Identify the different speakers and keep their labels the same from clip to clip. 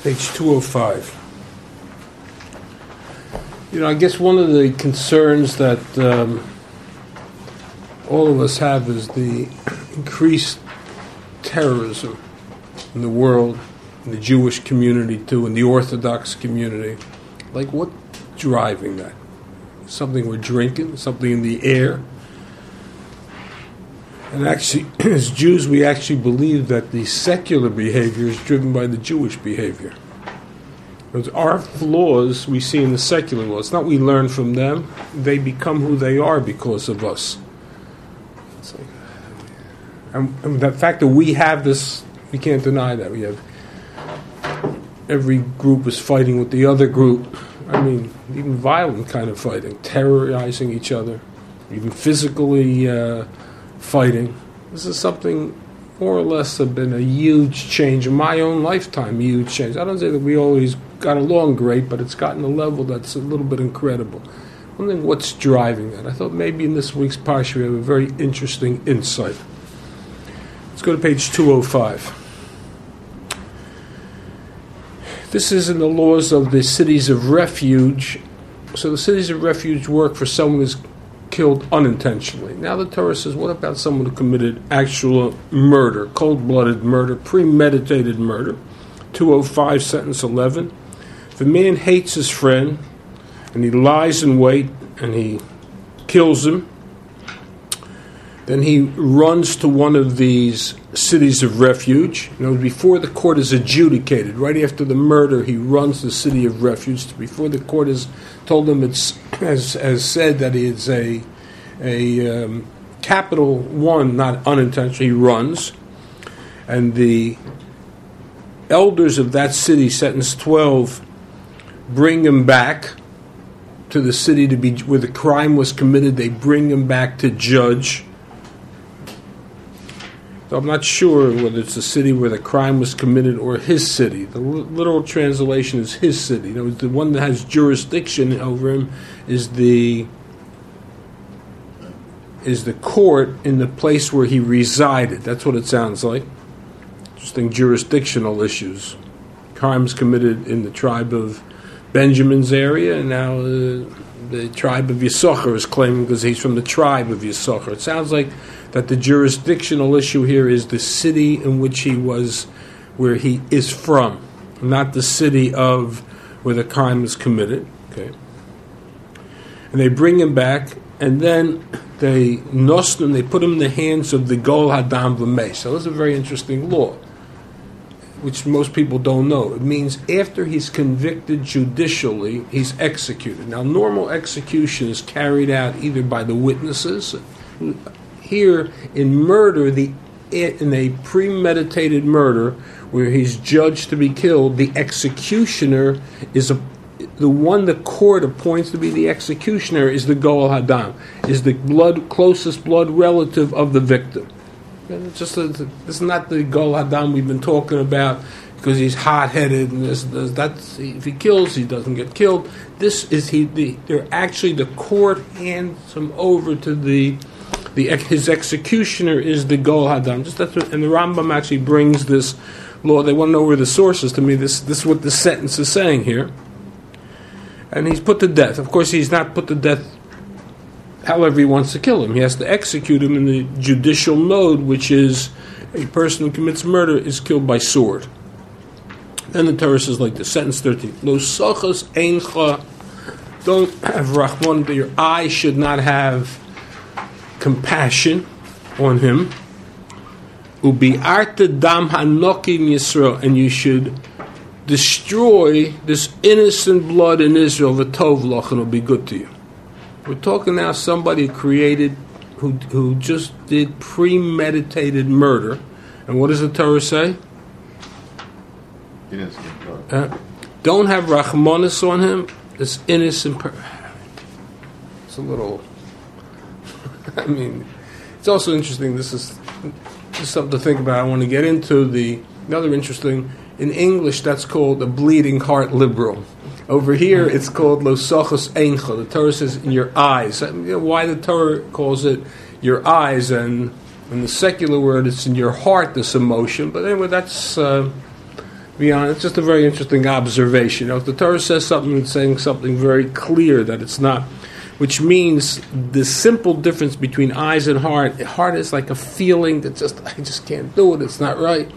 Speaker 1: Page 205. I guess one of the concerns that all of us have is the increased terrorism in the world, in the Jewish community too, in the Orthodox community. Like, what's driving that? Something we're drinking, something in the air. And actually, as Jews, we actually believe that the secular behavior is driven by the Jewish behavior. Because our flaws we see in the secular law. It's not we learn from them. They become who they are because of us. It's like, and the fact that we have this, we can't deny that. We have every group is fighting with the other group. I mean, even violent kind of fighting, terrorizing each other, even physically fighting. This is something more or less have been a huge change in my own lifetime, huge change. I don't say that we always got along great, but it's gotten a level that's a little bit incredible. I'm wondering what's driving that. I thought maybe in this week's Parsha we have a very interesting insight. Let's go to page 205. This is in the laws of the cities of refuge. So the cities of refuge work for someone who's killed unintentionally. Now the Torah says, what about someone who committed actual murder, cold-blooded murder, premeditated murder? 205, sentence 11. If a man hates his friend, and he lies in wait, and he kills him, then he runs to one of these cities of refuge. Before the court is adjudicated, right after the murder, he runs to the city of refuge. Before the court has told him has said that it's a capital one, not unintentional, he runs. And the elders of that city, sentence 12, bring him back to the city where the crime was committed. They bring him back to judge. So I'm not sure whether it's the city where the crime was committed or his city. The literal translation is his city. The one that has jurisdiction over him is the court in the place where he resided. That's what it sounds like. Interesting jurisdictional issues. Crimes committed in the tribe of Benjamin's area, and now the tribe of Yisachar is claiming because he's from the tribe of Yisachar. It sounds like that the jurisdictional issue here is the city in which he was, where he is from, not the city of where the crime was committed. Okay, and they bring him back, and then they nosn him. They put him in the hands of the Gol Hadam V'mei. So this is a very interesting law, which most people don't know. It means after he's convicted judicially, he's executed. Now, normal execution is carried out either by the witnesses. Here, in murder, in a premeditated murder, where he's judged to be killed, the executioner is the one the court appoints to be the executioner is the Goel Hadam, is the closest blood relative of the victim. It's just this is not the Goel Hadam we've been talking about because he's hot-headed and that's if he kills, he doesn't get killed. This is they're actually the court hands him over to his executioner is the Goel Hadam. And the Rambam actually brings this law. They want to know where the source is. To me, this is what the sentence is saying here. And he's put to death. Of course, he's not put to death however he wants to kill him. He has to execute him in the judicial mode, which is a person who commits murder is killed by sword. Then the Torah says like this, sentence 13, Lo sochos eincha, don't have Rahman, your eye should not have compassion on him. Ubi'arta dam hanokim Yisrael, and you should destroy this innocent blood in Israel. V'tov loch, and it'll be good to you. We're talking now somebody who just did premeditated murder, and what does the Torah say? Don't have Rachmanis on him. This innocent it's a little. I mean, it's also interesting. This is something to think about. I want to get into another interesting. In English, that's called a bleeding heart liberal. Over here, it's called lo sochos eincha. The Torah says in your eyes. Why the Torah calls it your eyes, and in the secular word, it's in your heart. This emotion, but anyway, that's beyond. It's just a very interesting observation. If the Torah says something, it's saying something very clear that it's not, which means the simple difference between eyes and heart. Heart is like a feeling that I just can't do it. It's not right.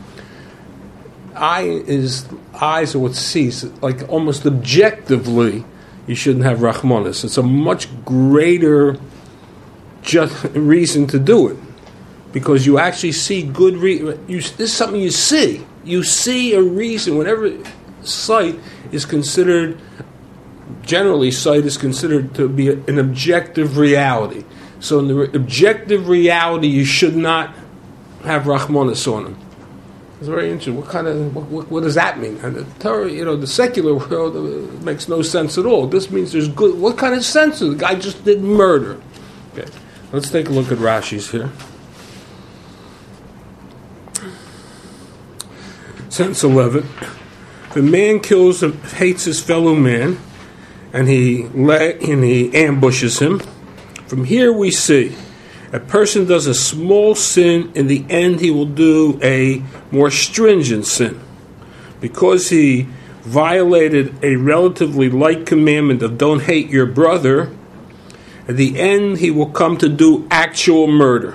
Speaker 1: Eyes are what sees. Like almost objectively, you shouldn't have Rachmanis. It's a much greater reason to do it, because you actually see good this is something you see. You see a reason. Whenever sight is considered, generally sight is considered to be an objective reality. So in the objective reality, you should not have Rachmanis on them. It's very interesting. What does that mean? And the Torah, the secular world makes no sense at all. This means there's good. What kind of sense is the guy just did murder? Okay, let's take a look at Rashi's here. Sentence 11. If a man hates his fellow man, and he ambushes him, from here we see a person does a small sin, in the end he will do a more stringent sin. Because he violated a relatively light commandment of don't hate your brother, at the end he will come to do actual murder.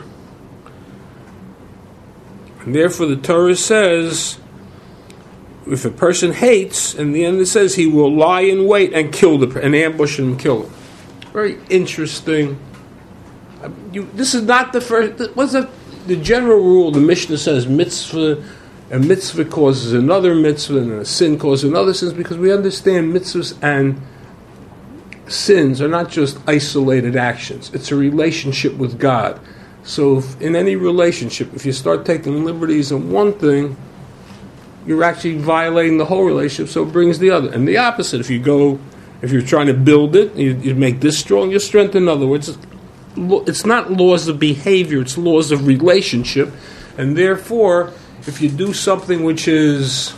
Speaker 1: And therefore the Torah says, if a person hates, in the end it says he will lie in wait and and ambush and kill him. Very interesting. This is not the first. What's the general rule? The Mishnah says a mitzvah causes another mitzvah, and a sin causes another sin, because we understand mitzvahs and sins are not just isolated actions. It's a relationship with God. So in any relationship, if you start taking liberties on one thing, you're actually violating the whole relationship, so it brings the other. And the opposite, if you're trying to build it, you make this strong, you strengthen. In other words, it's not laws of behavior, it's laws of relationship. And therefore, if you do something which is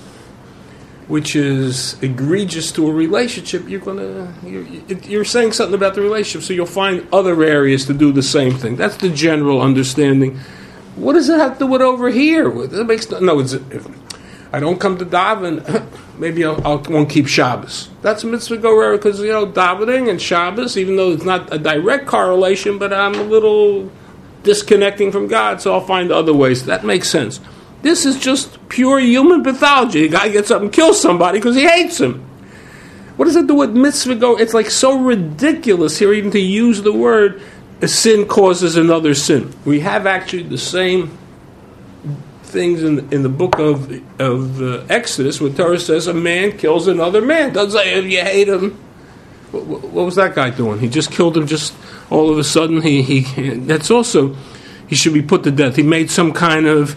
Speaker 1: egregious to a relationship, you're saying something about the relationship, so you'll find other areas to do the same thing. That's the general understanding. What does it have to do with over here? It makes I don't come to daven, maybe I won't keep Shabbos. That's a mitzvah gorera, because, davening and Shabbos, even though it's not a direct correlation, but I'm a little disconnecting from God, so I'll find other ways. That makes sense. This is just pure human pathology. A guy gets up and kills somebody because he hates him. What does it do with mitzvah gorera? It's like so ridiculous here even to use the word, a sin causes another sin. We have actually the same things in the book of Exodus, where Torah says a man kills another man. Doesn't say if you hate him. What was that guy doing? He just killed him. Just all of a sudden, that's also, he should be put to death. He made some kind of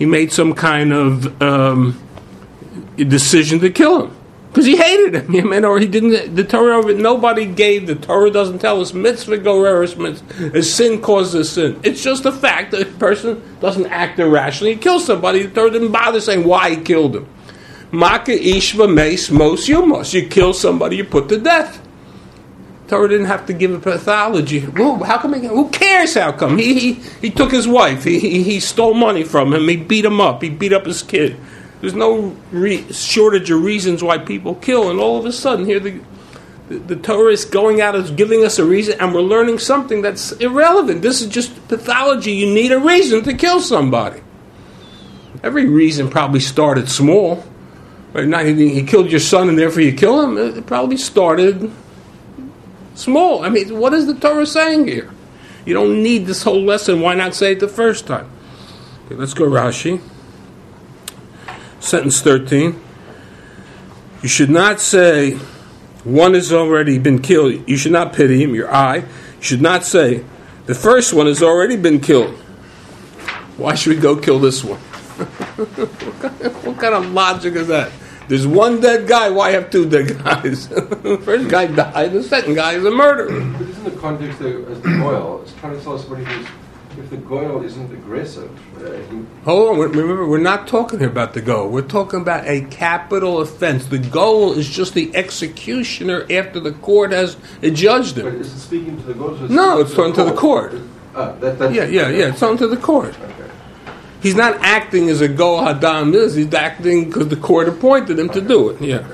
Speaker 1: decision to kill him because he hated him. Or he didn't. The Torah, nobody gave. The Torah doesn't tell us mitzvah goreris mitzvah. A sin causes a sin. It's just a fact that a person doesn't act irrationally. He kills somebody. The Torah didn't bother saying why he killed him. Maka ishva meis mos yumos. You kill somebody, you put to death. Torah didn't have to give a pathology. How come? Who cares? How come? He took his wife. He stole money from him. He beat him up. He beat up his kid. There's no shortage of reasons why people kill, and all of a sudden here the Torah is going out as giving us a reason, and we're learning something that's irrelevant. This is just pathology. You need a reason to kill somebody. Every reason probably started small. Right? Not he killed your son and therefore you kill him. It probably started small. I mean, what is the Torah saying here? You don't need this whole lesson. Why not say it the first time? Okay, let's go Rashi. Sentence 13. You should not say, one has already been killed. You should not pity him, your eye. You should not say, the first one has already been killed. Why should we go kill this one? What kind of logic is that? There's one dead guy, why have two dead guys? The first guy died, the second guy is a murderer.
Speaker 2: But isn't the context there as the goyal? It's trying to tell us somebody who's, if the goyal isn't aggressive.
Speaker 1: Hold on, remember, we're not talking here about the goal. We're talking about a capital offense. The goal is just the executioner after the court has adjudged him.
Speaker 2: But is it speaking to the goyal?
Speaker 1: No, it's talking to the court.
Speaker 2: Yeah,
Speaker 1: it's talking to the court.
Speaker 2: Okay.
Speaker 1: He's not acting as a Goel Hadam is. He's acting because the court appointed him to do it. Yeah.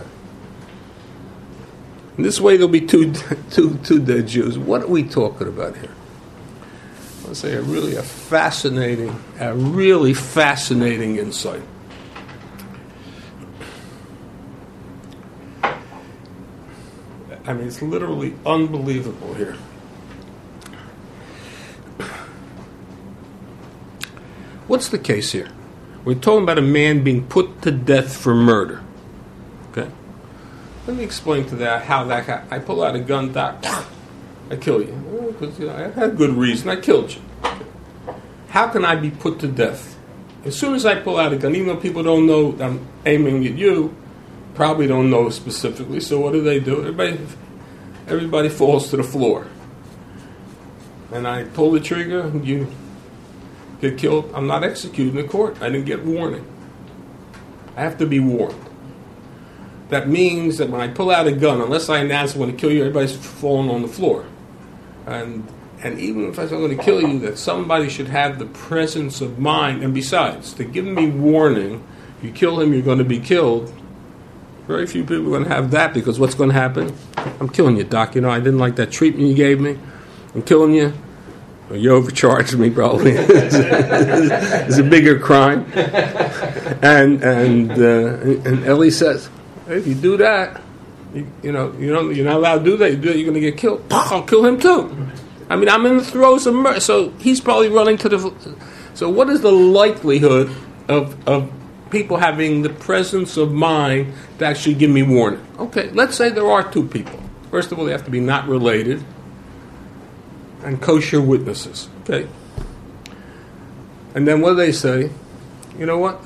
Speaker 1: In this way, there'll be two dead Jews. What are we talking about here? Let's say a really fascinating insight. I mean, it's literally unbelievable here. What's the case here? We're talking about a man being put to death for murder. Okay? Let me explain to that how that happened. I pull out a gun, Doc, I kill you. Because I had a good reason, I killed you. How can I be put to death? As soon as I pull out a gun, even though people don't know I'm aiming at you, probably don't know specifically, so what do? Everybody falls to the floor. And I pull the trigger, you get killed. I'm not executed in the court. I didn't get warning. I have to be warned. That means that when I pull out a gun, unless I announce I'm going to kill you, everybody's falling on the floor. And even if I'm going to kill you, that somebody should have the presence of mind. And besides, to give me warning, you kill him, you're going to be killed. Very few people are going to have that, because what's going to happen? I'm killing you, Doc. I didn't like that treatment you gave me. I'm killing you. Well, you overcharged me, probably. It's a bigger crime. And Ellie says, hey, if you do that, you're not allowed to do that. You do that, you're going to get killed. I'll kill him too. I mean, I'm in the throes of murder. So he's probably running to the. So what is the likelihood of people having the presence of mind to actually give me warning? Okay, let's say there are two people. First of all, they have to be not related and kosher witnesses. Okay. And then what do they say? You know what?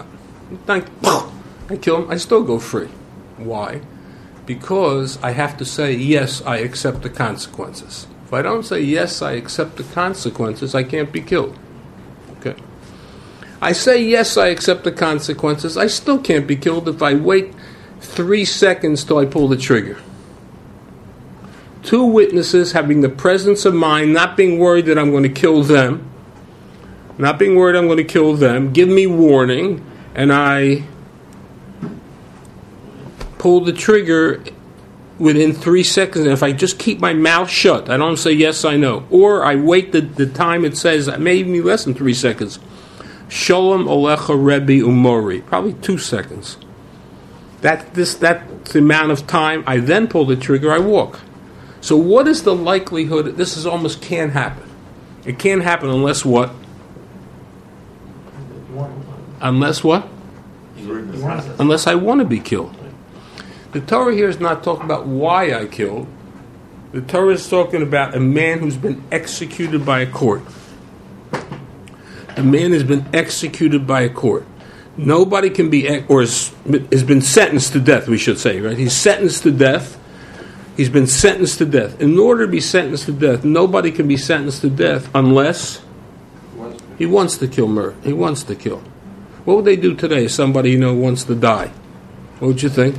Speaker 1: I kill him, I still go free. Why? Because I have to say, yes, I accept the consequences. If I don't say, yes, I accept the consequences, I can't be killed. Okay. I say, yes, I accept the consequences, I still can't be killed if I wait 3 seconds till I pull the trigger. Two witnesses having the presence of mind, not being worried that I'm going to kill them, give me warning, and I pull the trigger within 3 seconds. And if I just keep my mouth shut, I don't say yes, I know, or I wait the time it says, maybe less than 3 seconds. Shalom Alecha Rebbe Umori, probably 2 seconds. That's the amount of time. I then pull the trigger, I walk. So what is the likelihood? This is almost can't happen. It can't happen unless what? Unless what? Unless I want to be killed. The Torah here is not talking about why I killed. The Torah is talking about a man who's been executed by a court. A man has been executed by a court. Nobody can be, or has been sentenced to death, we should say, right? He's sentenced to death. He's been sentenced to death. In order to be sentenced to death, nobody can be sentenced to death unless he wants to kill murder. He wants to kill. What would they do today if somebody wants to die? What would you think?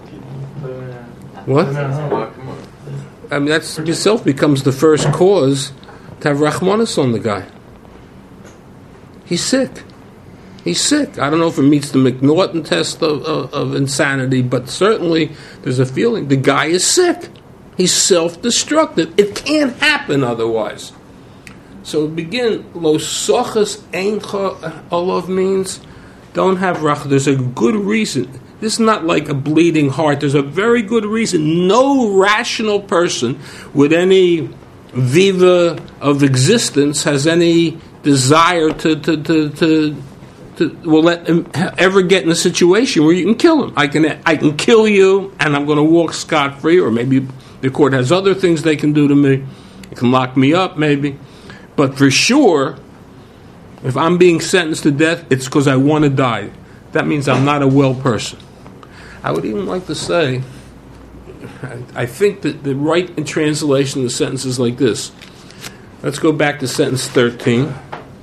Speaker 1: What? I mean, that itself becomes the first cause to have Rachmanis on the guy. He's sick. He's sick. I don't know if it meets the McNaughton test of insanity, but certainly there's a feeling the guy is sick. He's self-destructive. It can't happen otherwise. So begin, lo sochas eincha olav means don't have rach. There's a good reason. This is not like a bleeding heart. There's a very good reason. No rational person with any viva of existence has any desire to let him ever get in a situation where you can kill him. I can kill you, and I'm going to walk scot-free, or maybe the court has other things they can do to me. It can lock me up, maybe. But for sure, if I'm being sentenced to death, it's because I want to die. That means I'm not a well person. I would even like to say, I think that the right translation of the sentence is like this. Let's go back to sentence 13.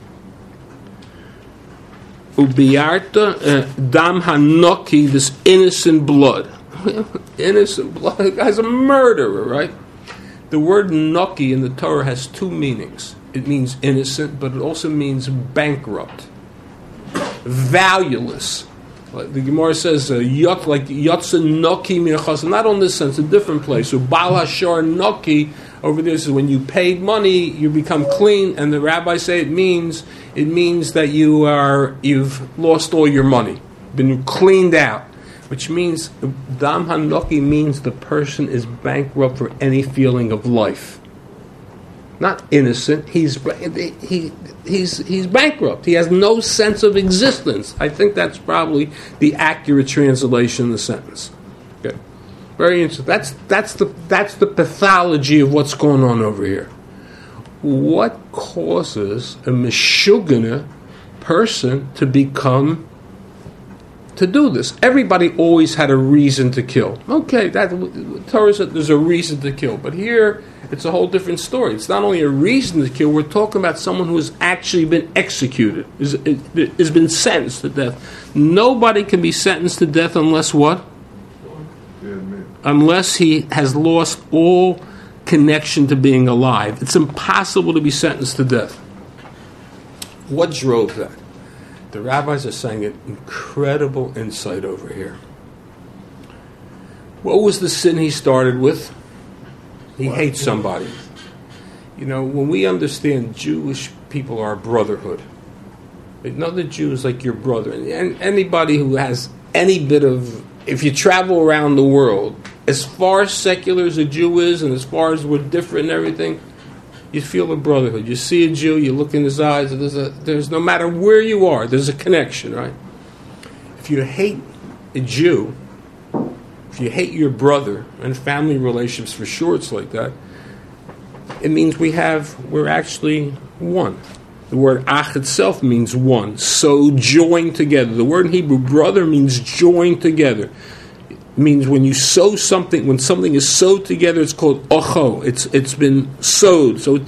Speaker 1: Ubiyarta dam hanoki, this innocent blood. Innocent blood. The guy's a murderer, right? The word noki in the Torah has two meanings. It means innocent, but it also means bankrupt. valueless. Like the Gemara says, like yotze noki min chasam. Not on this sense, a different place. So bal hashar noki over there says when you paid money, you become clean. And the rabbis say it means that you've lost all your money, been cleaned out. Which means dam hanoki means the person is bankrupt for any feeling of life. Not innocent. He's bankrupt. He has no sense of existence. I think that's probably the accurate translation of the sentence. Okay, very interesting. That's the pathology of what's going on over here. What causes a meshugana person to do this? Everybody always had a reason to kill. Okay, that Torah said there's a reason to kill, but here it's a whole different story. It's not only a reason to kill, we're talking about someone who has actually been executed, has been sentenced to death. Nobody can be sentenced to death unless what? Unless he has lost all connection to being alive. It's impossible to be sentenced to death. What drove that? The rabbis are saying an incredible insight over here. What was the sin he started with? He hates somebody. You know, when we understand Jewish people are a brotherhood, another Jew is like your brother. And anybody who has any bit of, if you travel around the world, as far secular as a Jew is and as far as we're different and everything, you feel a brotherhood. You see a Jew, you look in his eyes, there's no matter where you are, there's a connection, right? If you hate a Jew, if you hate your brother, and family relationships for sure it's like that, it means we're actually one. The word ach itself means one, so joined together. The word in Hebrew, brother, means joined together. Means when you sew something, when something is sewed together, it's called ocho. It's been sewed. So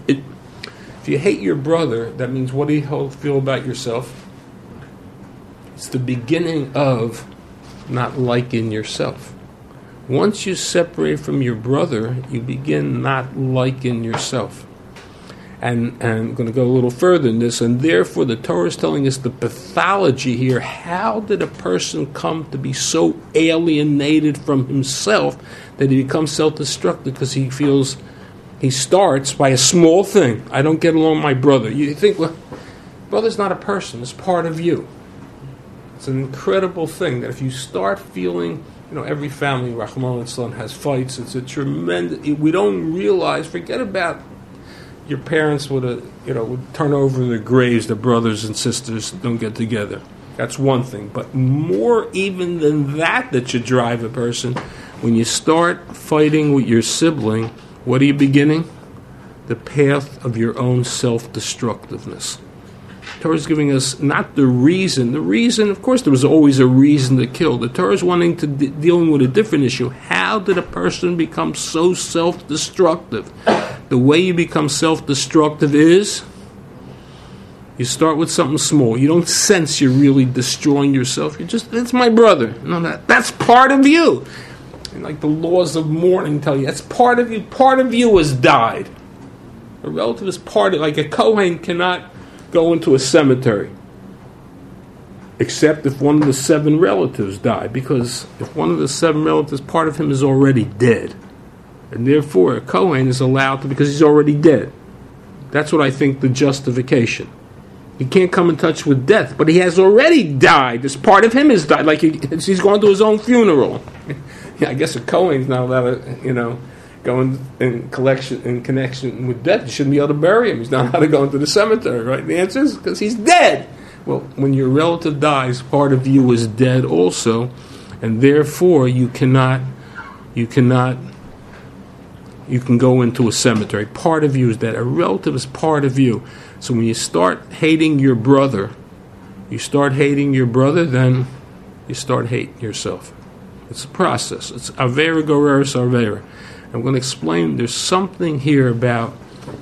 Speaker 1: if you hate your brother, that means what do you feel about yourself? It's the beginning of not liking yourself. Once you separate from your brother, you begin not liking yourself. And I'm going to go a little further in this, and therefore the Torah is telling us the pathology here. How did a person come to be so alienated from himself that he becomes self-destructive because he feels he starts by a small thing? I don't get along with my brother. You think, well, brother's not a person, it's part of you. It's an incredible thing that if you start feeling, every family, Rahman al-Islam, has fights. It's a tremendous, we don't realize, forget about your parents would turn over their graves, the brothers and sisters don't get together. That's one thing. But more even than that should drive a person, when you start fighting with your sibling, what are you beginning? The path of your own self-destructiveness. Torah is giving us not the reason. The reason, of course, there was always a reason to kill. The Torah is wanting to dealing with a different issue. How did a person become so self-destructive? The way you become self-destructive is you start with something small. You don't sense you're really destroying yourself. It's my brother. No, that's part of you. And like the laws of mourning tell you, that's part of you. Part of you has died. A relative is part of, like a Kohen cannot go into a cemetery except if one of the 7 relatives die, because if one of the 7 relatives, part of him is already dead. And therefore, a Kohen is allowed to, because he's already dead. That's what I think the justification. He can't come in touch with death, but he has already died. This part of him has died. Like he's going to his own funeral. I guess a Kohen's not allowed to, go in connection with death. You shouldn't be able to bury him. He's not allowed to go into the cemetery, right? The answer is because he's dead. Well, when your relative dies, part of you is dead also, and therefore you can go into a cemetery. Part of you is dead. A relative is part of you. So when you start hating your brother, then you start hating yourself. It's a process. It's Avera Goreres Avera. I'm going to explain, there's something here about,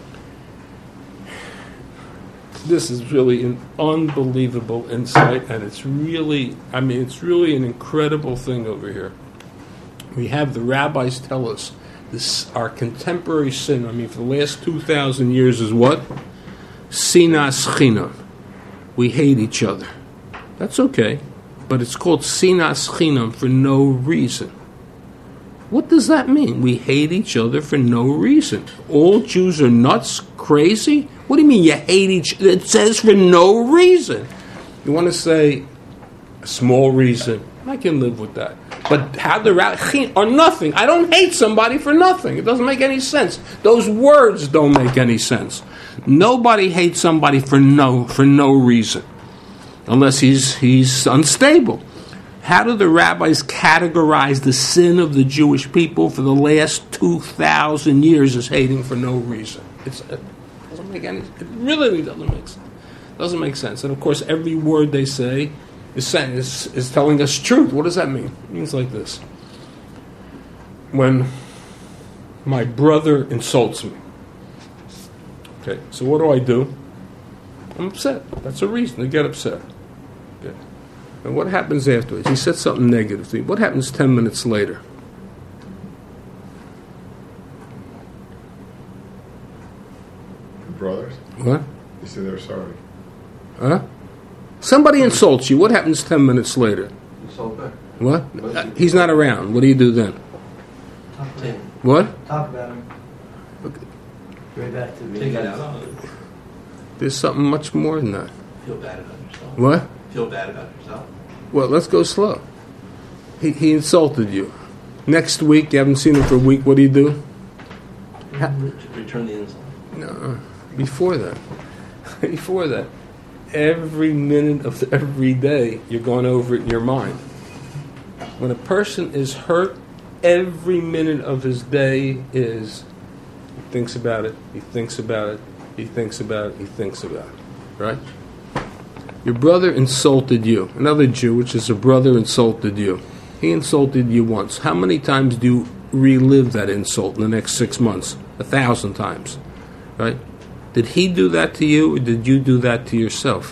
Speaker 1: this is really an unbelievable insight, and it's really an incredible thing over here. We have the rabbis tell us, this, our contemporary sin, for the last 2,000 years is what? Sinas Chinam. We hate each other. That's okay. But it's called sinas chinam for no reason. What does that mean? We hate each other for no reason. All Jews are nuts, crazy? What do you mean you hate each other? It says for no reason. You want to say a small reason? I can live with that. But how the or nothing. I don't hate somebody for nothing. It doesn't make any sense. Those words don't make any sense. Nobody hates somebody for no reason, unless he's unstable. How do the rabbis categorize the sin of the Jewish people for the last 2,000 years as hating for no reason? It doesn't make any. It really doesn't make sense. Doesn't make sense. And of course, every word they say is telling us truth. What does that mean? It means like this: when my brother insults me. Okay, so what do? I'm upset. That's a reason to get upset. Okay. And what happens afterwards? He said something negative to me. What happens 10 minutes later?
Speaker 3: The brothers?
Speaker 1: What?
Speaker 3: They say they're sorry.
Speaker 1: Huh? Somebody insults you. What happens 10 minutes later?
Speaker 2: Insult back.
Speaker 1: What? He's not around. What do you do then?
Speaker 4: Talk to him.
Speaker 1: What?
Speaker 4: Talk about him.
Speaker 1: Okay.
Speaker 4: Right back to
Speaker 5: Take it out on it.
Speaker 1: There's something much more than that.
Speaker 5: Feel bad about yourself.
Speaker 1: What?
Speaker 5: Feel bad about yourself.
Speaker 1: Well, let's go slow. He insulted you. Next week, you haven't seen him for a week. What do you do?
Speaker 5: Return the insult.
Speaker 1: No. Before that. Before that. Every minute of every day, you're going over it in your mind. When a person is hurt, every minute of his day is, he thinks about it, he thinks about it, he thinks about it, he thinks about it. Right? Your brother insulted you. Another Jew, which is a brother, insulted you. He insulted you once. How many times do you relive that insult in the next 6 months? 1,000 times. Right? Did he do that to you, or did you do that to yourself?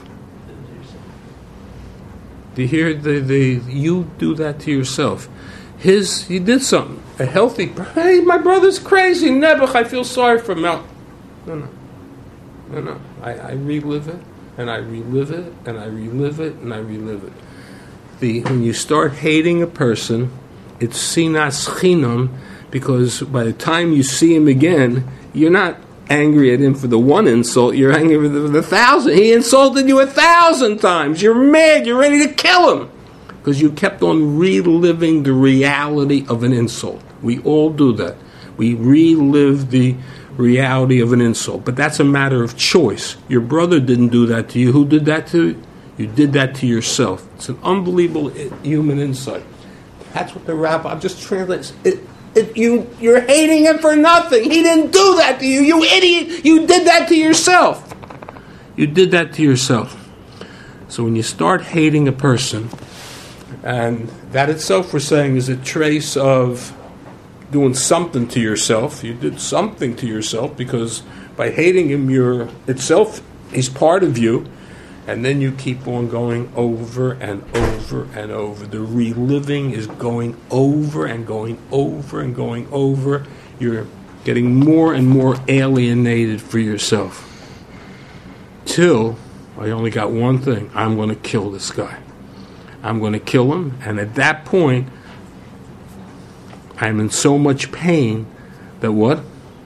Speaker 1: Do you hear you do that to yourself? He did something. A healthy, hey, my brother's crazy, Nebuch, I feel sorry for him. No. I relive it, and I relive it, and I relive it, and I relive it. When you start hating a person, it's sinas chinam, because by the time you see him again, you're not angry at him for the one insult, you're angry for the 1,000. He insulted you 1,000 times. You're mad, you're ready to kill him. Because you kept on reliving the reality of an insult. We all do that. We relive the reality of an insult. But that's a matter of choice. Your brother didn't do that to you. Who did that to you? You did that to yourself. It's an unbelievable human insight. That's what the rabbi, I'm just translating. You're hating him for nothing. He didn't do that to you. You idiot. You did that to yourself. You did that to yourself. So when you start hating a person, and that itself, we're saying, is a trace of doing something to yourself. You did something to yourself, because by hating him, he's part of you. And then you keep on going over and over and over. The reliving is going over and going over and going over. You're getting more and more alienated for yourself. Till I only got one thing. I'm going to kill this guy. I'm going to kill him. And at that point, I'm in so much pain that what?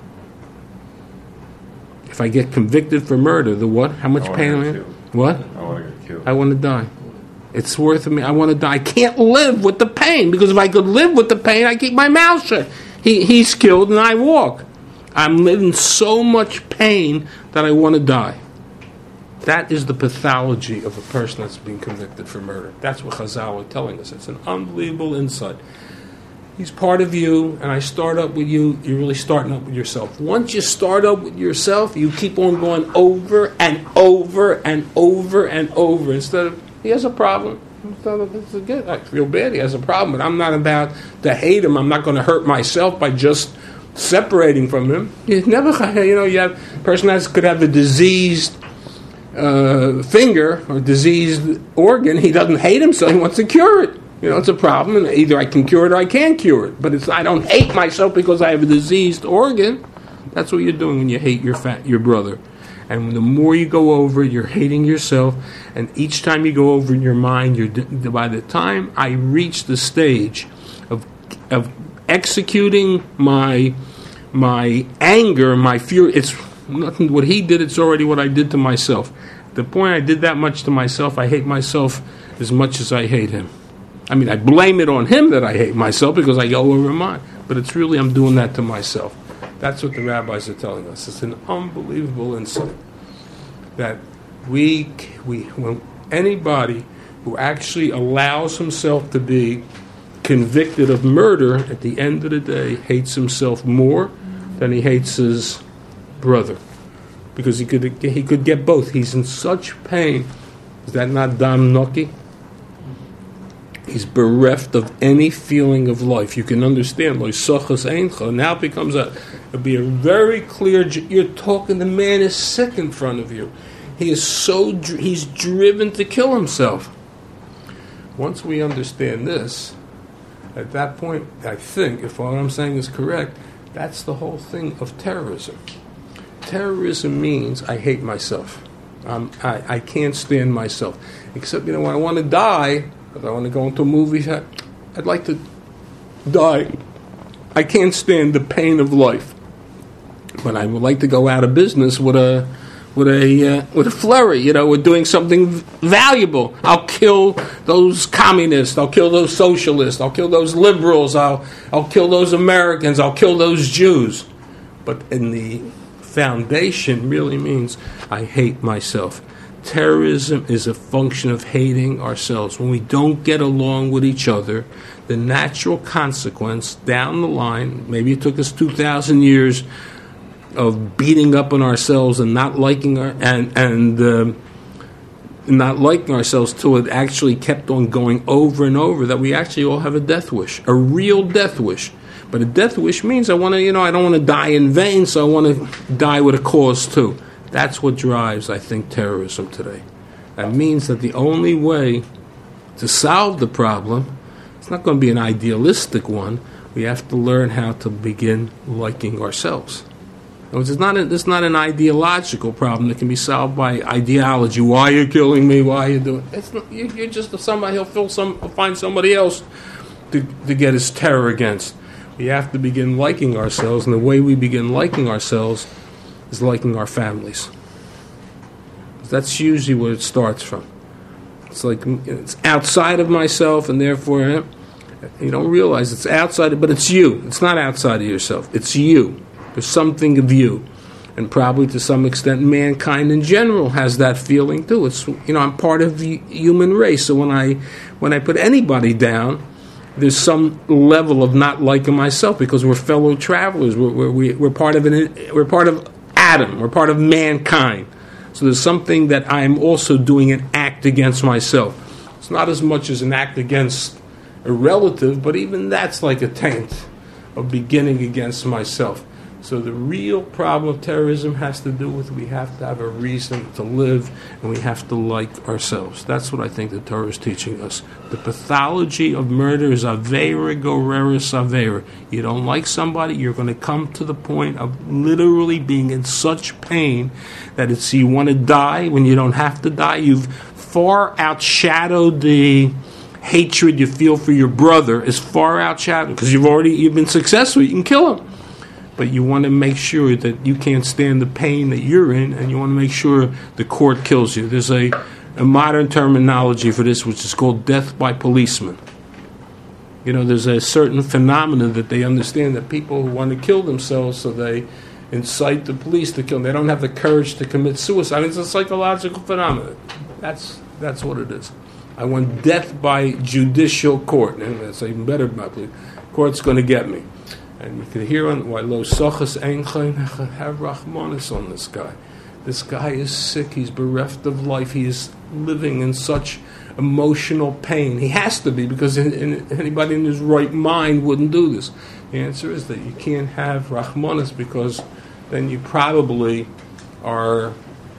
Speaker 1: If I get convicted for murder, the what? How much pain am I in? What?
Speaker 3: I want to get killed.
Speaker 1: I want to die. It's worth it. I want to die. I can't live with the pain, because if I could live with the pain, I keep my mouth shut. He's killed and I walk. I'm living so much pain that I want to die. That is the pathology of a person that's been convicted for murder. That's what Chazal are telling us. It's an unbelievable insight. He's part of you, and I start up with you. You're really starting up with yourself. Once you start up with yourself, you keep on going over and over and over and over. Instead of, he has a problem. I feel bad he has a problem, but I'm not about to hate him. I'm not going to hurt myself by just separating from him. You have a person that could have a diseased finger or diseased organ. He doesn't hate him, so he wants to cure it. It's a problem, and either I can cure it or I can't cure it. But I don't hate myself because I have a diseased organ. That's what you're doing when you hate your brother. And the more you go over it, you're hating yourself. And each time you go over in your mind, by the time I reach the stage of executing my anger, my fury, it's nothing. What he did, it's already what I did to myself. The point I did that much to myself, I hate myself as much as I hate him. I mean, I blame it on him that I hate myself because I go over mine. But it's really, I'm doing that to myself. That's what the rabbis are telling us. It's an unbelievable insight that when anybody who actually allows himself to be convicted of murder, at the end of the day, hates himself more than he hates his brother. Because he could get both. He's in such pain. Is that not Dam Noki? He's bereft of any feeling of life. You can understand. Now it becomes it'll be a very clear. You're talking. The man is sick in front of you. He is he's driven to kill himself. Once we understand this, at that point, I think, if what I'm saying is correct, that's the whole thing of terrorism. Terrorism means I hate myself. I can't stand myself. Except, when I want to die, if I want to go into a movie, I'd like to die. I can't stand the pain of life. But I would like to go out of business with a flurry, with doing something valuable. I'll kill those communists. I'll kill those socialists. I'll kill those liberals. I'll kill those Americans. I'll kill those Jews. But in the foundation really means I hate myself. Terrorism is a function of hating ourselves. When we don't get along with each other, the natural consequence down the line, maybe it took us 2,000 years of beating up on ourselves and not liking not liking ourselves till it actually kept on going over and over, that we actually all have a death wish, a real death wish. But a death wish means I want to, I don't want to die in vain, so I want to die with a cause too. That's what drives, I think, terrorism today. That means that the only way to solve the problem, it's not going to be an idealistic one. We have to learn how to begin liking ourselves. It's not an ideological problem that can be solved by ideology. Why are you killing me? Why are you doing it? You're just somebody. He'll find somebody else to get his terror against. We have to begin liking ourselves, and the way we begin liking ourselves is liking our families. That's usually where it starts from. It's like it's outside of myself, and therefore you don't realize it's outside, but it's you. It's not outside of yourself. It's you. There's something of you. And probably to some extent mankind in general has that feeling too. It's I'm part of the human race. So when I put anybody down, there's some level of not liking myself because we're fellow travelers. We're part of we're part of Adam. We're part of mankind. So there's something that I'm also doing an act against myself. It's not as much as an act against a relative, but even that's like a taint of beginning against myself. So the real problem of terrorism has to do with we have to have a reason to live, and we have to like ourselves. That's what I think the Torah is teaching us. The pathology of murder is avera goreris avera. You don't like somebody, you're going to come to the point of literally being in such pain that it's you want to die when you don't have to die. You've far outshadowed the hatred you feel for your brother, is far outshadowed because you've been successful. You can kill him. But you want to make sure that you can't stand the pain that you're in, and you want to make sure the court kills you. There's a modern terminology for this, which is called death by policeman. There's a certain phenomenon that they understand, that people who want to kill themselves, so they incite the police to kill them. They don't have the courage to commit suicide. It's a psychological phenomenon. That's what it is. I want death by judicial court. And that's even better by police. Court's going to get me. And you can hear on why lo sochas einchein have rachmanis on this guy. This guy is sick. He's bereft of life. He is living in such emotional pain. He has to be, because anybody in his right mind wouldn't do this. The answer is that you can't have rachmanis, because then you probably are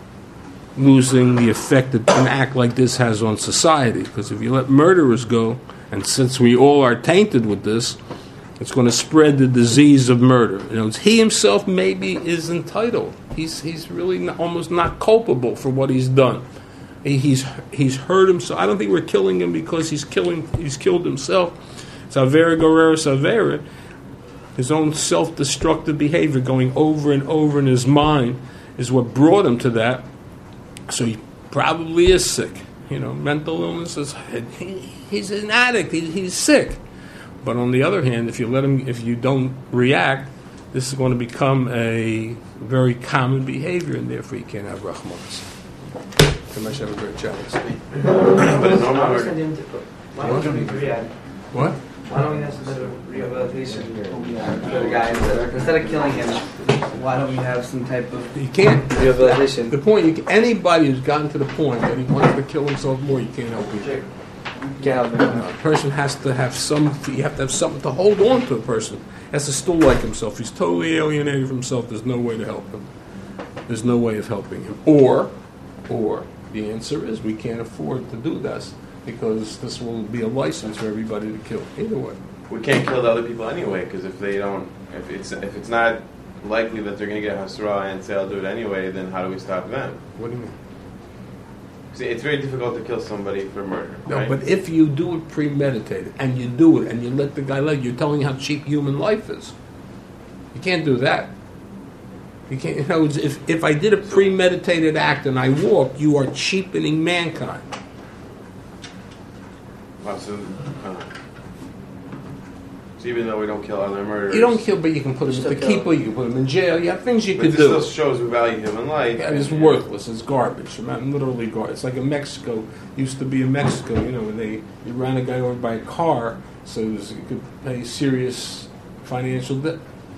Speaker 1: losing the effect that an act like this has on society. Because if you let murderers go, and since we all are tainted with this, it's going to spread the disease of murder. He himself maybe is entitled He's really almost not culpable for what he's done. He's hurt himself. I don't think we're killing him because he's killed himself. It's Avera Goreres Avera. His own self-destructive behavior going over and over in his mind is what brought him to that. So he probably is sick. Mental illness is, he's an addict. He's sick. But on the other hand, if you don't react, this is going to become a very common behavior, and therefore you can't have Rahmanas. Kamesh have a great job.
Speaker 5: But it's normal murder.
Speaker 4: Why don't we agree on?
Speaker 1: What?
Speaker 4: Why don't we have some type of rehabilitation for the guy instead of killing him? Why don't we have some type of
Speaker 1: You can't.
Speaker 4: rehabilitation?
Speaker 1: The point, anybody who's gotten to the point that he wants to kill himself more, you can't help him.
Speaker 4: Can't help him.
Speaker 1: A person has to have you have to have something to hold on to a person. Has to still like himself. He's totally alienated from himself. There's no way to help him. There's no way of helping him. Or the answer is we can't afford to do this because this will be a license for everybody to kill. Either way.
Speaker 6: We can't kill the other people anyway, because if it's not likely that they're going to get hasra and say I'll do it anyway, then how do we stop them?
Speaker 1: What do you mean?
Speaker 6: See, it's very difficult to kill somebody for murder.
Speaker 1: No,
Speaker 6: right?
Speaker 1: but if you do it premeditated and you do it and you let the guy live, you're telling how cheap human life is. You can't do that. You can't. If I did a premeditated act and I walked, you are cheapening mankind.
Speaker 6: Wow, so even though we don't kill other murderers,
Speaker 1: You don't kill, but you can put him
Speaker 4: Still
Speaker 1: in the
Speaker 4: kill.
Speaker 1: keeper. You can put him in jail. You have things you
Speaker 6: but
Speaker 1: can
Speaker 6: this
Speaker 1: do.
Speaker 6: still shows we value human life.
Speaker 1: Yeah, it's worthless. It's garbage. Literally garbage. It's like in Mexico. Used to be in Mexico, when you ran a guy over by a car, so you could pay serious financial debt.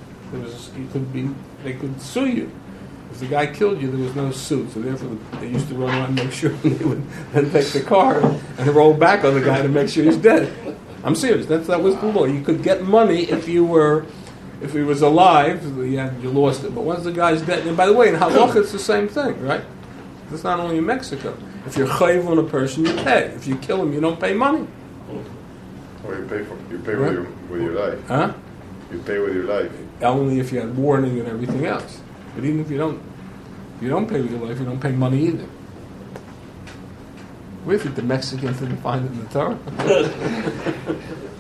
Speaker 1: They could sue you. If the guy killed you, there was no suit. So therefore, they used to run around and make sure they would then take the car and roll back on the guy to make sure he's dead. I'm serious. That was the law. You could get money if he was alive. You lost it. But once the guy's dead, and by the way, in Halacha it's the same thing, right? It's not only in Mexico. If you're chayiv on a person, you pay. If you kill him, you don't pay money.
Speaker 3: Or you pay
Speaker 1: Right.
Speaker 3: with your life.
Speaker 1: Huh?
Speaker 3: You pay with your life.
Speaker 1: Only if you had warning and everything else. But even if you don't pay with your life, you don't pay money either. Where do you think the Mexicans didn't find it in the Torah?